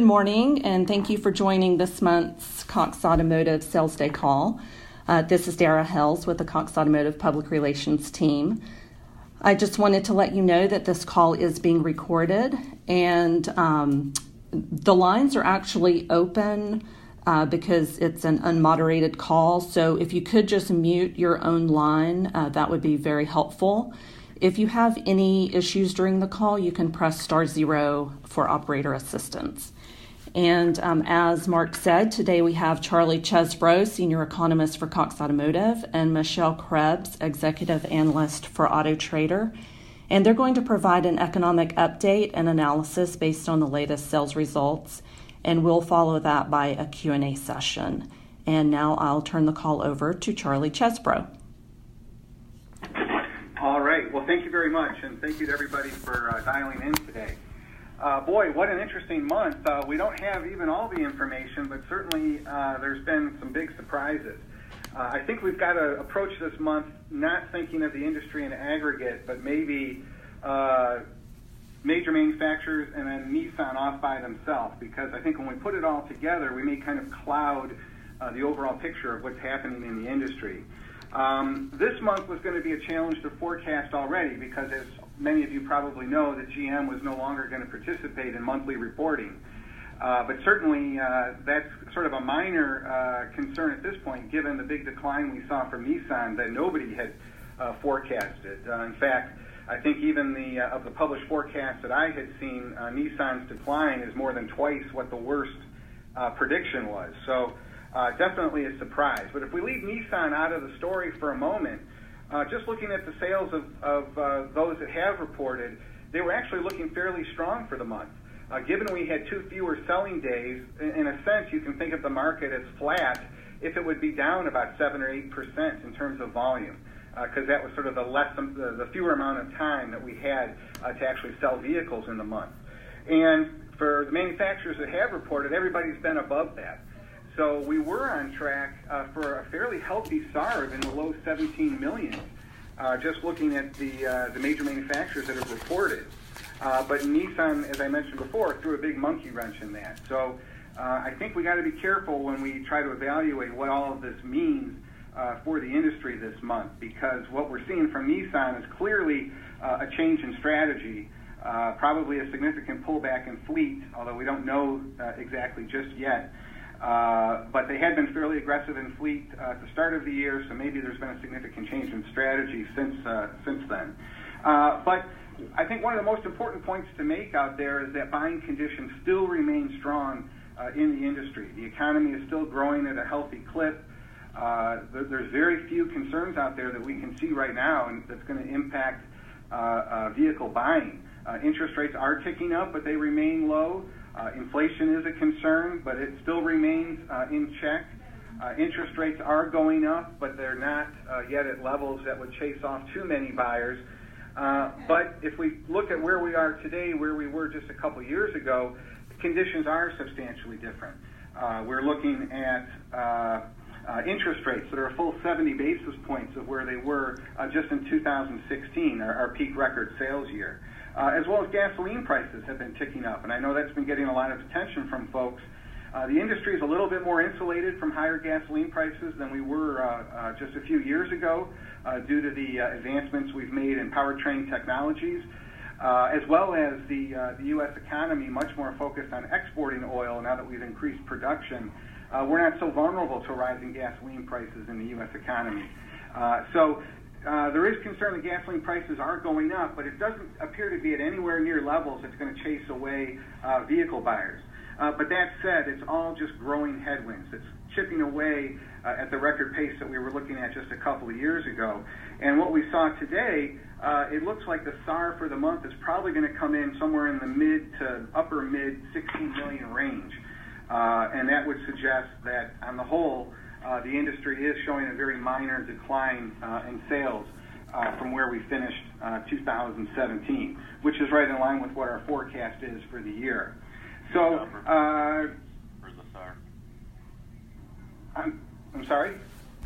morning, and thank you for joining this month's Cox Automotive Sales Day call. This is Dara Hells with the Cox Automotive Public Relations team. I just wanted to let you know that this call is being recorded, and the lines are actually open because it's an unmoderated call. So if you could just mute your own line, that would be very helpful. If you have any issues during the call, you can press *0 for operator assistance. And as Mark said, today we have Charlie Chesbro, Senior Economist for Cox Automotive, and Michelle Krebs, Executive Analyst for Auto Trader. And they're going to provide an economic update and analysis based on the latest sales results. And we'll follow that by a Q&A session. And now I'll turn the call over to Charlie Chesbro. All right. Well, thank you very much, and thank you to everybody for dialing in today. Boy, what an interesting month. We don't have even all the information, but certainly there's been some big surprises. I think we've got to approach this month not thinking of the industry in aggregate, but maybe major manufacturers and then Nissan off by themselves, because I think when we put it all together, we may kind of cloud the overall picture of what's happening in the industry. This month was going to be a challenge to forecast already because, as many of you probably know, that GM was no longer going to participate in monthly reporting. But certainly that's sort of a minor concern at this point, given the big decline we saw from Nissan that nobody had forecasted. In fact, I think even of the published forecasts that I had seen, Nissan's decline is more than twice what the worst prediction was. So definitely a surprise. But if we leave Nissan out of the story for a moment, just looking at the sales of those that have reported, they were actually looking fairly strong for the month. Given we had 2 fewer selling days, in a sense you can think of the market as flat if it would be down about 7 or 8% in terms of volume, because that was sort of the fewer amount of time that we had to actually sell vehicles in the month. And for the manufacturers that have reported, everybody's been above that. So we were on track for a fairly healthy SAAR in the low 17 million, just looking at the major manufacturers that have reported. But Nissan, as I mentioned before, threw a big monkey wrench in that. So I think we got to be careful when we try to evaluate what all of this means for the industry this month, because what we're seeing from Nissan is clearly a change in strategy, probably a significant pullback in fleet, although we don't know exactly just yet. But they had been fairly aggressive in fleet at the start of the year, so maybe there's been a significant change in strategy since then. But I think one of the most important points to make out there is that buying conditions still remain strong in the industry. The economy is still growing at a healthy clip. There's very few concerns out there that we can see right now and that's going to impact vehicle buying. Interest rates are ticking up, but they remain low. Inflation is a concern, but it still remains in check. Interest rates are going up, but they're not yet at levels that would chase off too many buyers. But if we look at where we are today, where we were just a couple years ago, the conditions are substantially different. We're looking at interest rates that are a full 70 basis points of where they were just in 2016, our peak record sales year. As well as gasoline prices have been ticking up, and I know that's been getting a lot of attention from folks. The industry is a little bit more insulated from higher gasoline prices than we were just a few years ago due to the advancements we've made in powertrain technologies, as well as the U.S. economy much more focused on exporting oil now that we've increased production. We're not so vulnerable to rising gasoline prices in the U.S. economy. So there is concern that gasoline prices are going up, but it doesn't appear to be at anywhere near levels that's going to chase away vehicle buyers. But that said, it's all just growing headwinds. It's chipping away at the record pace that we were looking at just a couple of years ago. And what we saw today, it looks like the SAAR for the month is probably going to come in somewhere in the mid to upper mid 16 million range. And that would suggest that on the whole, the industry is showing a very minor decline in sales from where we finished 2017, which is right in line with what our forecast is for the year. So, where's the SAAR? I'm sorry?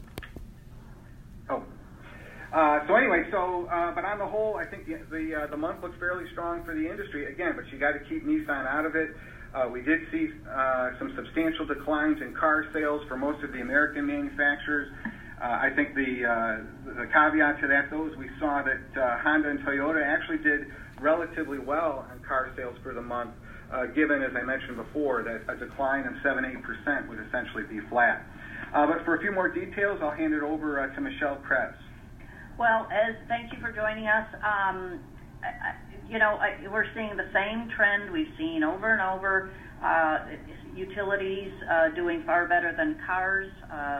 Oh. So anyway, but on the whole, I think the month looks fairly strong for the industry. Again, but you got to keep Nissan out of it. We did see some substantial declines in car sales for most of the American manufacturers. I think the caveat to that, though, is we saw that Honda and Toyota actually did relatively well on car sales for the month, given, as I mentioned before, that a decline of 7-8% would essentially be flat. But for a few more details, I'll hand it over to Michelle Krebs. Well, thank you for joining us. We're seeing the same trend we've seen over and over. Utilities doing far better than cars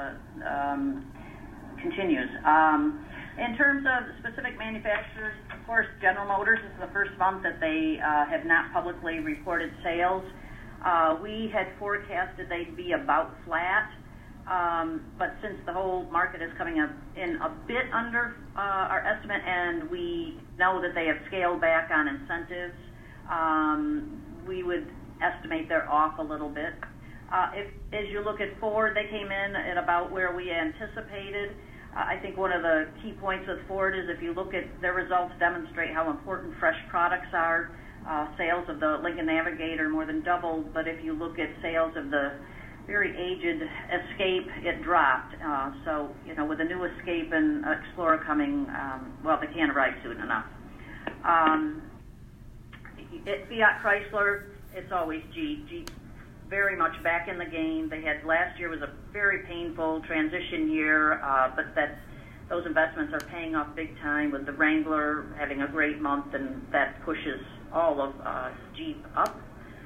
continues. In terms of specific manufacturers, of course, General Motors is the first month that they have not publicly reported sales. We had forecasted they'd be about flat, but since the whole market is coming up in a bit under our estimate, and we know that they have scaled back on incentives, we would estimate they're off a little bit. As you look at Ford, they came in at about where we anticipated. I think one of the key points with Ford is if you look at their results demonstrate how important fresh products are. Sales of the Lincoln Navigator more than doubled, but if you look at sales of the very aged Escape, it dropped. So, with the new Escape and Explorer coming, they can't arrive soon enough. Fiat Chrysler, it's always Jeep very much back in the game. They had last year was a very painful transition year, but those investments are paying off big time with the Wrangler having a great month, and that pushes all of Jeep up.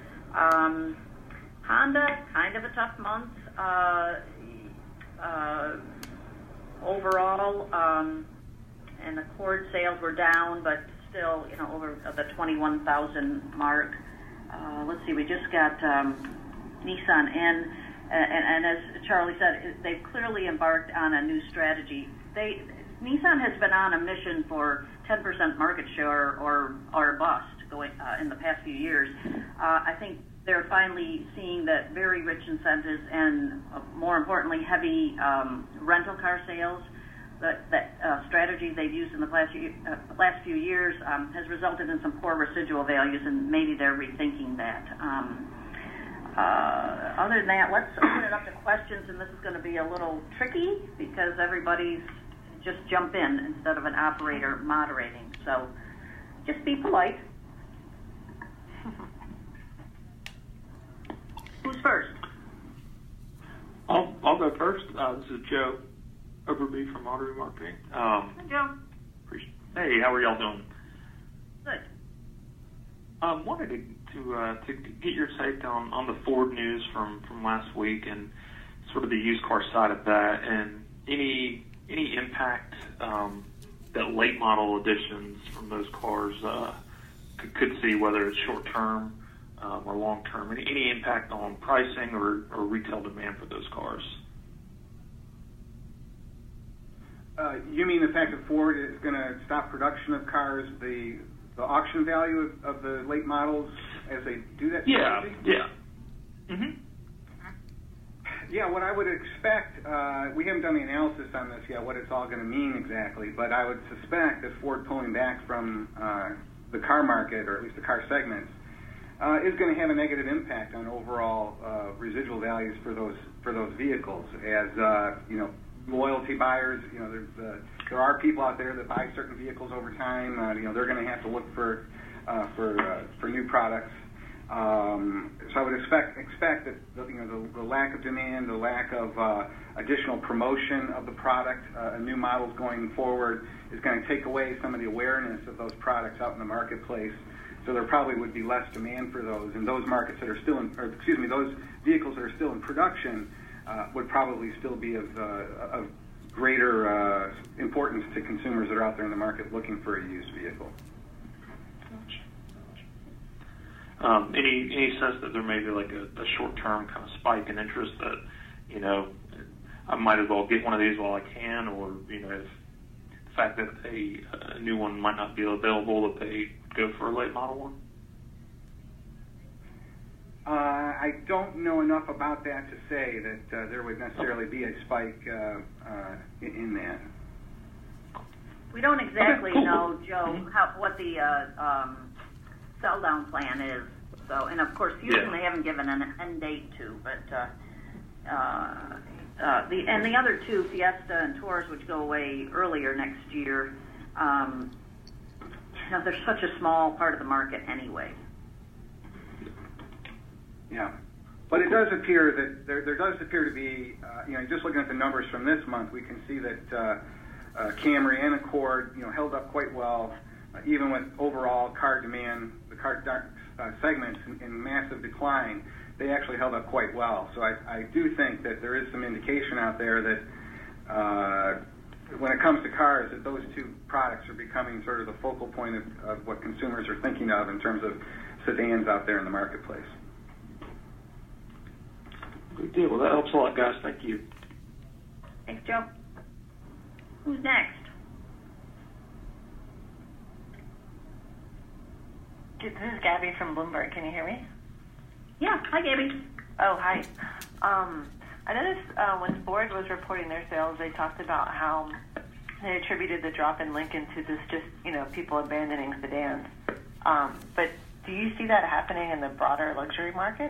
Honda, kind of a tough month overall, and Accord sales were down, but still, over the 21,000 mark. Let's see, we just got Nissan in, and as Charlie said, they've clearly embarked on a new strategy. Nissan has been on a mission for 10% market share or bust going in the past few years. I think they're finally seeing that very rich incentives and, more importantly, heavy rental car sales. That strategy they've used in the last few years has resulted in some poor residual values, and maybe they're rethinking that. Other than that, let's open it up to questions, and this is going to be a little tricky because everybody's just jump in instead of an operator moderating. So just be polite. Who's first? I'll go first. This is Joe Overby from Auto Remarketing. Hi, Joe. Hey, how are y'all doing? Good. Wanted to get your take on the Ford news from last week and sort of the used car side of that, and any impact that late model additions from those cars could see, whether it's short term or long term. Any impact on pricing or retail demand for those cars? You mean the fact that Ford is going to stop production of cars, the auction value of the late models as they do that? Yeah. Mm-hmm. Yeah, what I would expect, we haven't done the analysis on this yet, what it's all going to mean exactly, but I would suspect that Ford pulling back from the car market, or at least the car segments, is going to have a negative impact on overall residual values for those vehicles. As loyalty buyers, there are people out there that buy certain vehicles over time. They're going to have to look for new products. So I would expect that the lack of demand, the lack of additional promotion of the product, new models going forward, is going to take away some of the awareness of those products out in the marketplace. So there probably would be less demand for those, and those markets that are still those vehicles that are still in production would probably still be of greater importance to consumers that are out there in the market looking for a used vehicle. Any sense that there may be like a short-term kind of spike in interest that, I might as well get one of these while I can, or, if the fact that a new one might not be available, that they go for a late model one? I don't know enough about that to say that there would necessarily be a spike in that. We don't exactly know, Joe, what the sell-down plan is So, and of course, Fusion they haven't given an end date to, but the other two, Fiesta and Taurus, which go away earlier next year, they're such a small part of the market anyway. Yeah, but it does appear that there does appear to be, just looking at the numbers from this month, we can see that Camry and Accord, held up quite well, even with overall car demand, the car segments in massive decline. They actually held up quite well. So I do think that there is some indication out there that when it comes to cars, that those two products are becoming sort of the focal point of what consumers are thinking of in terms of sedans out there in the marketplace. Good deal. Well, that helps a lot, guys. Thank you. Thanks, Joe. Who's next? This is Gabby from Bloomberg. Can you hear me? Yeah. Hi, Gabby. Oh, hi. I noticed when Ford was reporting their sales, they talked about how they attributed the drop in Lincoln to this just, people abandoning sedans. But do you see that happening in the broader luxury market?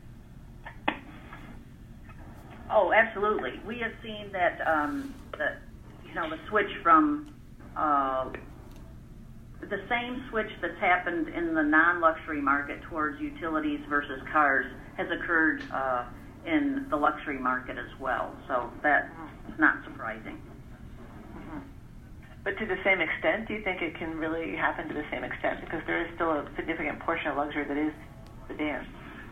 Oh, absolutely. We have seen that the switch from the same switch that's happened in the non-luxury market towards utilities versus cars has occurred in the luxury market as well. So that's not surprising. Mm-hmm. But to the same extent, do you think it can really happen to the same extent? Because there is still a significant portion of luxury that is sedans.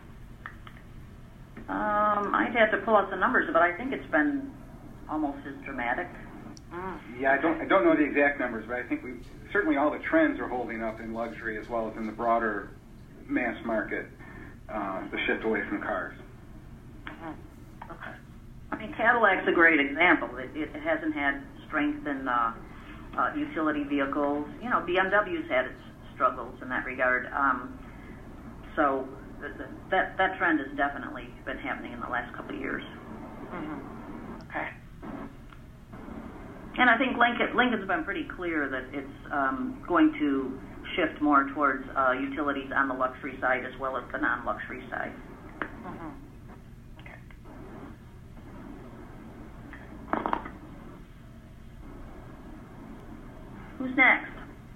I'd have to pull out the numbers, but I think it's been almost as dramatic. Yeah, I don't know the exact numbers, but I think certainly all the trends are holding up in luxury as well as in the broader mass market, the shift away from cars. Okay. I mean, Cadillac's a great example. It hasn't had strength in utility vehicles. BMW's had its struggles in that regard. So that trend has definitely been happening in the last couple of years. Mm-hmm. Okay. And I think Lincoln's been pretty clear that it's going to shift more towards utilities on the luxury side as well as the non-luxury side. Mm-hmm. Okay. Who's next?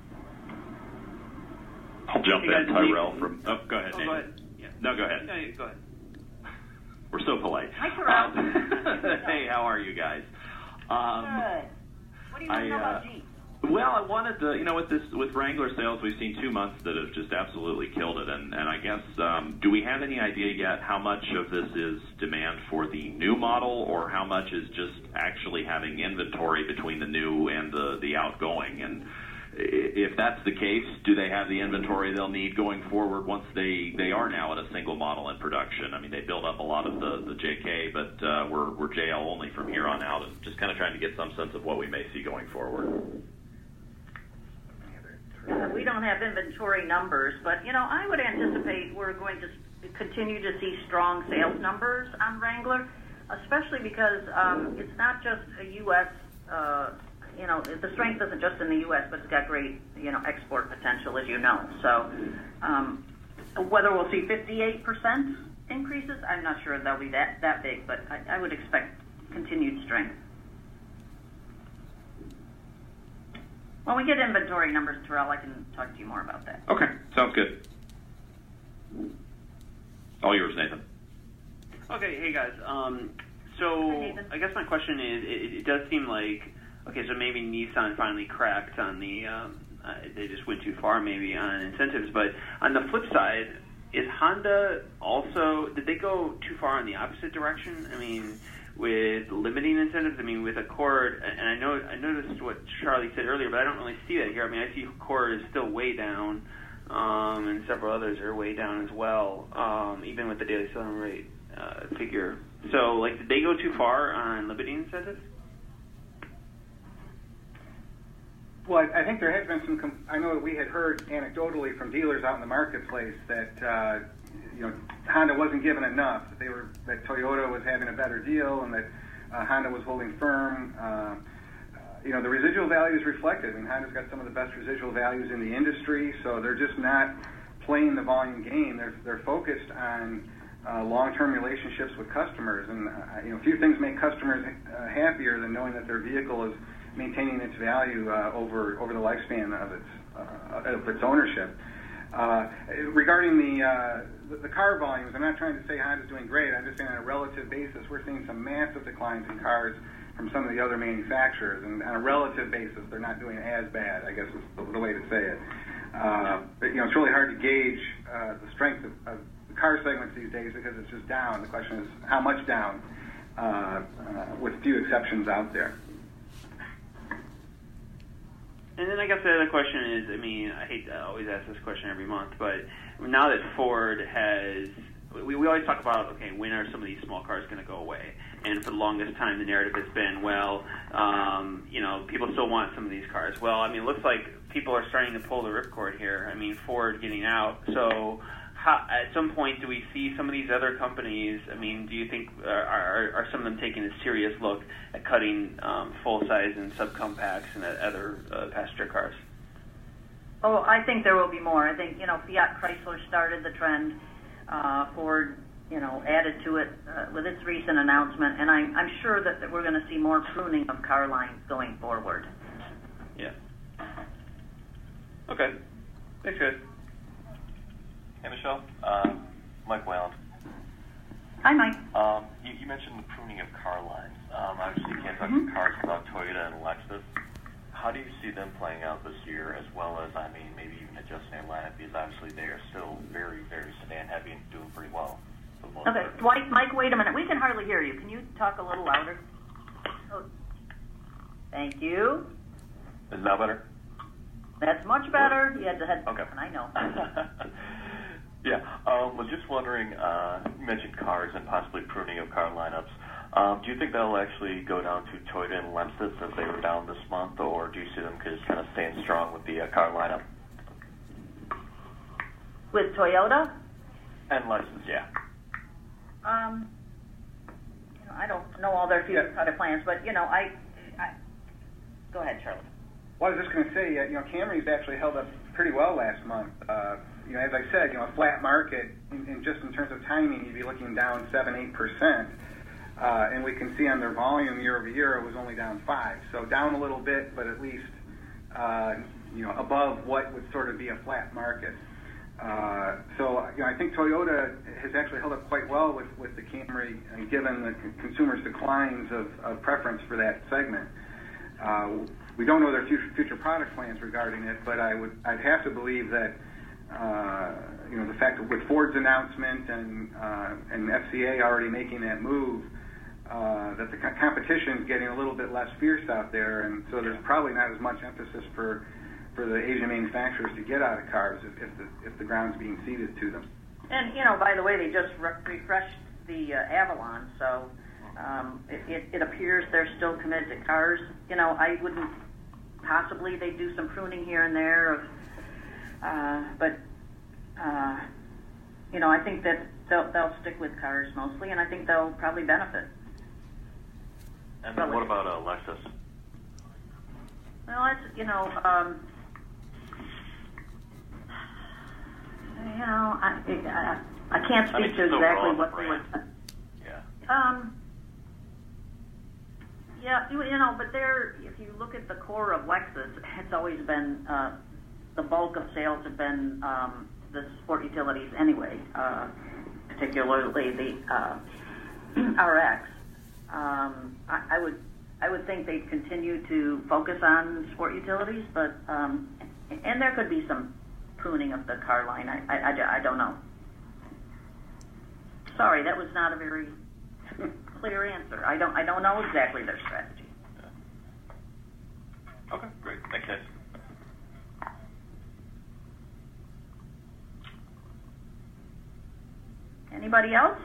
I'll jump in, Tyrell from... Oh, go ahead, Nathan. Go ahead. Yeah. No, go ahead. No, go ahead. We're so polite. Hi, Tyrell. Hey, how are you guys? Good. What do you want to know about Jeep? Well, I wanted to, with Wrangler sales, we've seen 2 months that have just absolutely killed it. And I guess, do we have any idea yet how much of this is demand for the new model or how much is just actually having inventory between the new and the outgoing? And if that's the case, do they have the inventory they'll need going forward once they are now at a single model in production? I mean, they build up a lot of the JK, but we're JL only from here on out, and just kind of trying to get some sense of what we may see going forward. We don't have inventory numbers, but, I would anticipate we're going to continue to see strong sales numbers on Wrangler, especially because it's not just a U.S., the strength isn't just in the U.S., but it's got great, export potential, as you know. So whether we'll see 58% increases, I'm not sure they'll be that big, but I would expect continued strength. When we get inventory numbers, Terrell, I can talk to you more about that. Okay, sounds good. All yours, Nathan. Okay, hey guys. I guess my question is, it does seem like, okay, so maybe Nissan finally cracked on the, they just went too far maybe on incentives, but on the flip side, is Honda also, did they go too far in the opposite direction? I mean, with limiting incentives, with Accord, and I noticed what Charlie said earlier, but I don't really see that here. I see Accord is still way down, and several others are way down as well, even with the daily selling rate figure. So, did they go too far on limiting incentives? Well, I think there has been some. I know that we had heard anecdotally from dealers out in the marketplace that Honda wasn't given enough. That Toyota was having a better deal, and that Honda was holding firm. The residual values reflected. Honda's got some of the best residual values in the industry, so they're just not playing the volume game. They're focused on long-term relationships with customers, and few things make customers happier than knowing that their vehicle is maintaining its value over the lifespan of its ownership. Regarding the car volumes, I'm not trying to say Honda's doing great. I'm just saying on a relative basis, we're seeing some massive declines in cars from some of the other manufacturers, and on a relative basis, they're not doing as bad, I guess is the way to say it. But it's really hard to gauge the strength of the car segments these days because it's just down. The question is how much down, with few exceptions out there. And then I guess the other question is, I hate to always ask this question every month, but now that Ford has, we always talk about, okay, when are some of these small cars going to go away? And for the longest time, the narrative has been, people still want some of these cars. Well, it looks like people are starting to pull the ripcord here. Ford getting out. So at some point, do we see some of these other companies, do you think, are some of them taking a serious look at cutting full-size and subcompacts and other passenger cars? Oh, I think there will be more. I think, Fiat Chrysler started the trend. Ford, added to it with its recent announcement, and I'm sure that we're going to see more pruning of car lines going forward. Yeah. Okay. Thanks, guys. Hey, Michelle. Mike Wayland. Hi, Mike. You mentioned the pruning of car lines. Obviously, you can't talk to cars without Toyota and Lexus. How do you see them playing out this year, as well as, maybe even adjusting their lineup, because obviously they are still very, very sedan-heavy and doing pretty well. Okay, Mike, wait a minute. We can hardly hear you. Can you talk a little louder? Oh. Thank you. Is that better? That's much better. You had the head. Okay. I know. Yeah. Was just wondering, you mentioned cars and possibly pruning of car lineups. Do you think that'll actually go down to Toyota and Lexus as they were down this month, or do you see them just kind of staying strong with the car lineup? With Toyota? And Lexus, yeah. I don't know all their future product plans, but I go ahead, Charlie. Well, I was just going to say, Camry's actually held up pretty well last month. As I said, a flat market, just in terms of timing, you'd be looking down 7-8%. And we can see on their volume year over year, it was only down 5%. So down a little bit, but at least, above what would sort of be a flat market. I think Toyota has actually held up quite well with the Camry, given the consumers' declines of preference for that segment. We don't know their future product plans regarding it, but I'd have to believe that the fact that with Ford's announcement and FCA already making that move, that the competition is getting a little bit less fierce out there, and so there's probably not as much emphasis for the Asian manufacturers to get out of cars if the ground's being ceded to them. And by the way, they just refreshed the Avalon, so it appears they're still committed to cars. I wouldn't possibly they do some pruning here and there, but I think that they'll stick with cars mostly, and I think they'll probably benefit. And then what about Lexus? Well, it's I can't speak to exactly what they were. Yeah. But if you look at the core of Lexus, it's always been the bulk of sales have been the sport utilities anyway, particularly the RX. I would think they'd continue to focus on sport utilities, but and there could be some pruning of the car line. I don't know. Sorry, that was not a very clear answer. I don't know exactly their strategy. Yeah. Okay, great. Thanks, guys. Anybody else?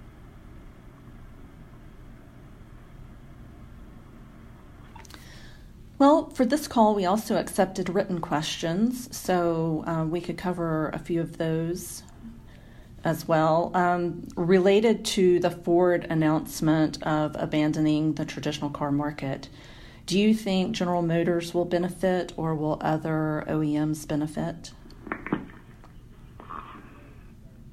Well, for this call, we also accepted written questions, so we could cover a few of those as well. Related to the Ford announcement of abandoning the traditional car market, do you think General Motors will benefit, or will other OEMs benefit?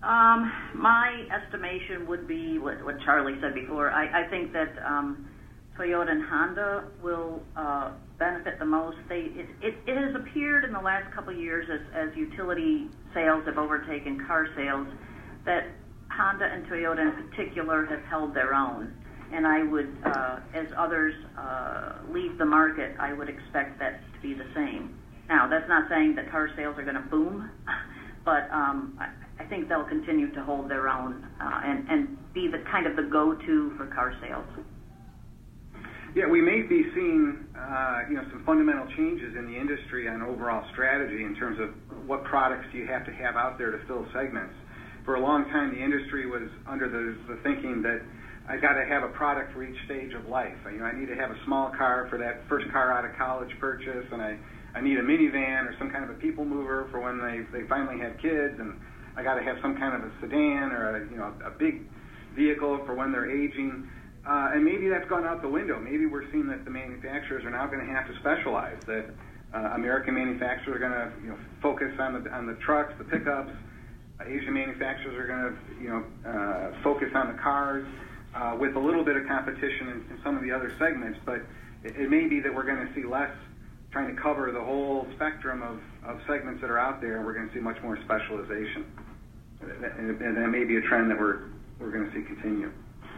My estimation would be what Charlie said before. I think that Toyota and Honda will benefit the most. It has appeared in the last couple of years as utility sales have overtaken car sales that Honda and Toyota in particular have held their own. And I would, as others leave the market, I would expect that to be the same. Now, that's not saying that car sales are going to boom, but I think they'll continue to hold their own and be the kind of the go-to for car sales. Yeah, we may be seeing some fundamental changes in the industry on overall strategy in terms of what products do you have to have out there to fill segments. For a long time, the industry was under the thinking that I got to have a product for each stage of life. I need to have a small car for that first car out of college purchase, and I need a minivan or some kind of a people mover for when they finally have kids, and I got to have some kind of a sedan or a big vehicle for when they're aging. And maybe that's gone out the window. Maybe we're seeing that the manufacturers are now going to have to specialize. That American manufacturers are going to focus on the trucks, the pickups. Asian manufacturers are going to focus on the cars. With a little bit of competition in some of the other segments, but it may be that we're going to see less trying to cover the whole spectrum of segments that are out there, and we're going to see much more specialization. And that may be a trend that we're going to see continue.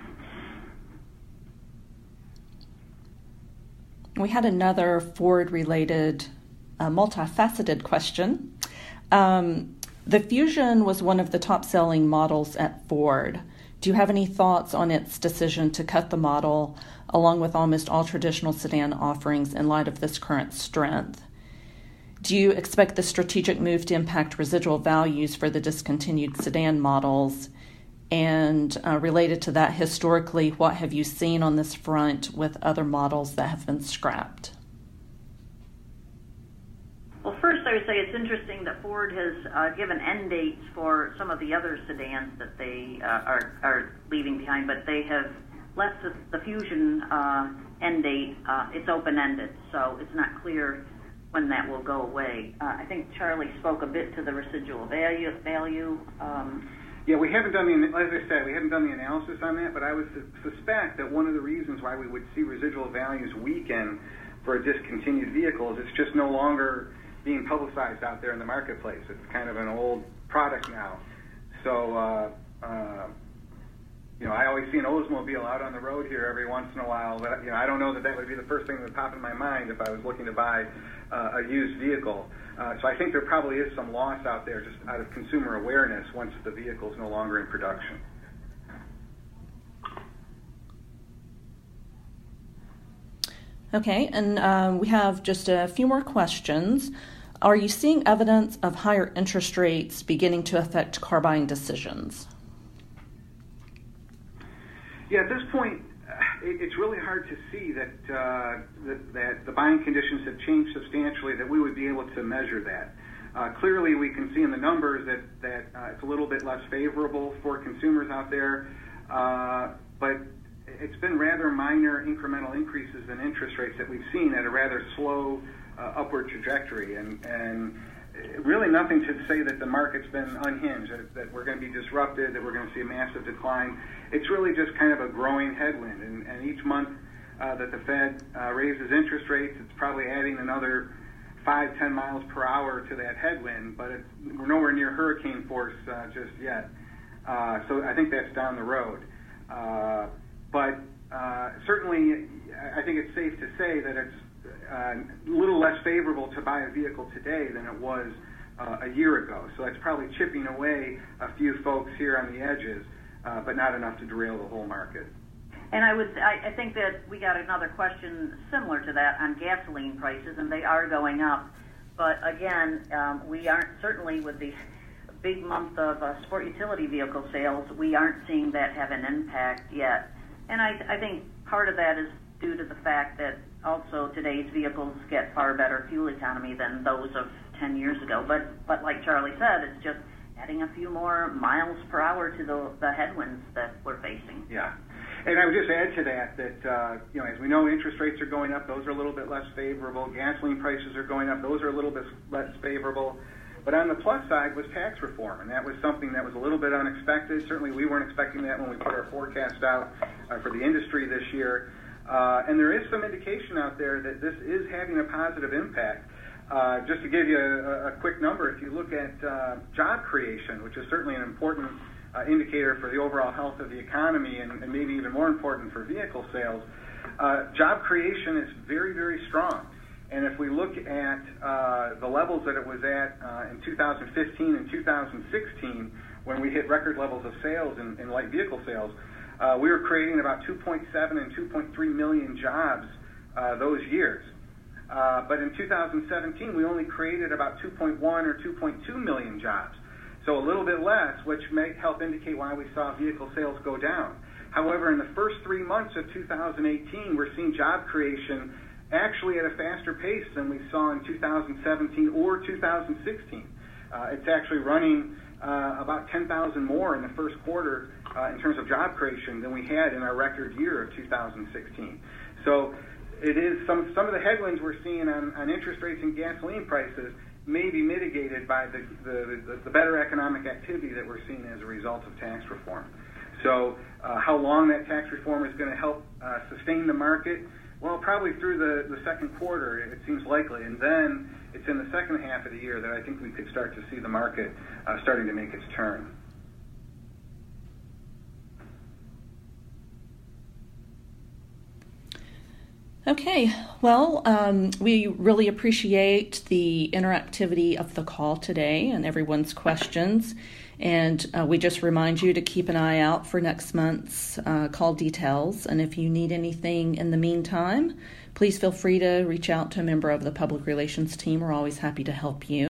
We had another Ford-related, multifaceted question. The Fusion was one of the top-selling models at Ford. Do you have any thoughts on its decision to cut the model, along with almost all traditional sedan offerings, in light of this current strength? Do you expect the strategic move to impact residual values for the discontinued sedan models? And related to that, historically, what have you seen on this front with other models that have been scrapped? Well, first I would say it's interesting that Ford has given end dates for some of the other sedans that they are leaving behind, but they have left the Fusion end date, it's open-ended, so it's not clear when that will go away. I think Charlie spoke a bit to the residual value. Yeah, we haven't done as I said, we haven't done the analysis on that, but I would suspect that one of the reasons why we would see residual values weaken for a discontinued vehicle is it's just no longer being publicized out there in the marketplace. It's kind of an old product now. So, I always see an Oldsmobile out on the road here every once in a while, but I don't know that would be the first thing that would pop in my mind if I was looking to buy a used vehicle. So I think there probably is some loss out there just out of consumer awareness once the vehicle is no longer in production. Okay, and we have just a few more questions. Are you seeing evidence of higher interest rates beginning to affect car buying decisions? Yeah, at this point, it's really hard to see that the buying conditions have changed substantially, that we would be able to measure that. Clearly, we can see in the numbers that it's a little bit less favorable for consumers out there, but it's been rather minor incremental increases in interest rates that we've seen at a rather slow upward trajectory, and really nothing to say that the market's been unhinged, that we're going to be disrupted, that we're going to see a massive decline. It's really just kind of a growing headwind, and each month that the Fed raises interest rates, it's probably adding another 5-10 miles per hour to that headwind, but we're nowhere near hurricane force just yet. So I think that's down the road. But certainly, I think it's safe to say that it's a little less favorable to buy a vehicle today than it was a year ago. So that's probably chipping away a few folks here on the edges, but not enough to derail the whole market. And I think that we got another question similar to that on gasoline prices, and they are going up. But again, we aren't, certainly with the big month of sport utility vehicle sales, we aren't seeing that have an impact yet. And I think part of that is due to the fact that also today's vehicles get far better fuel economy than those of 10 years ago. But like Charlie said, it's just adding a few more miles per hour to the headwinds that we're facing. Yeah. And I would just add to that, as we know, interest rates are going up. Those are a little bit less favorable. Gasoline prices are going up. Those are a little bit less favorable. But on the plus side was tax reform, and that was something that was a little bit unexpected. Certainly we weren't expecting that when we put our forecast out for the industry this year. And there is some indication out there that this is having a positive impact. Just to give you a quick number, if you look at job creation, which is certainly an important indicator for the overall health of the economy and maybe even more important for vehicle sales, job creation is very, very strong. And if we look at the levels that it was at in 2015 and 2016, when we hit record levels of sales in light vehicle sales, we were creating about 2.7 and 2.3 million jobs those years. But in 2017, we only created about 2.1 or 2.2 million jobs. So a little bit less, which may help indicate why we saw vehicle sales go down. However, in the first 3 months of 2018, we're seeing job creation actually at a faster pace than we saw in 2017 or 2016. It's actually running about 10,000 more in the first quarter in terms of job creation than we had in our record year of 2016. So it is some of the headwinds we're seeing on interest rates and gasoline prices may be mitigated by the better economic activity that we're seeing as a result of tax reform. So how long that tax reform is going to help sustain the market? Well, probably through the second quarter, it seems likely. And then it's in the second half of the year that I think we could start to see the market starting to make its turn. Okay, well, we really appreciate the interactivity of the call today and everyone's questions. And we just remind you to keep an eye out for next month's call details. And if you need anything in the meantime, please feel free to reach out to a member of the public relations team. We're always happy to help you.